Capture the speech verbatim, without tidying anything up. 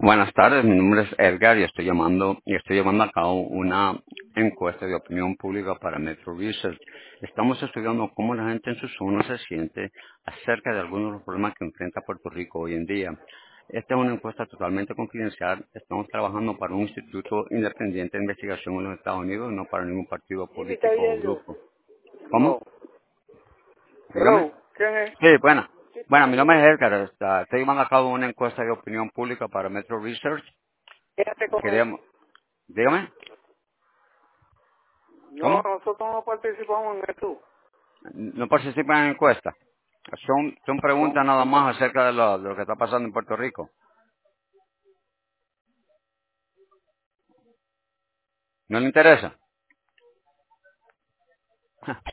Buenas tardes, mi nombre es Edgar y estoy llamando y estoy llevando a cabo una encuesta de opinión pública para Metro Research. Estamos estudiando cómo la gente en su zona se siente acerca de algunos de los problemas que enfrenta Puerto Rico hoy en día. Esta es una encuesta totalmente confidencial. Estamos trabajando para un instituto independiente de investigación en los Estados Unidos, no para ningún partido ¿Quién me está político o viendo? grupo. ¿Cómo? No. Dígame. Hello. ¿Quién es? Sí, bueno. ¿Quién está Bueno, mi nombre hablando? es Edgar. Está- Estoy llevando a cabo una encuesta de opinión pública para Metro Research. Quédate con él. Queríamos, dígame. No, ¿Cómo? nosotros no participamos en eso. No participan en encuestas. Son, son preguntas Son, nada son, más acerca de lo, de lo que está pasando en Puerto Rico. ¿No le interesa?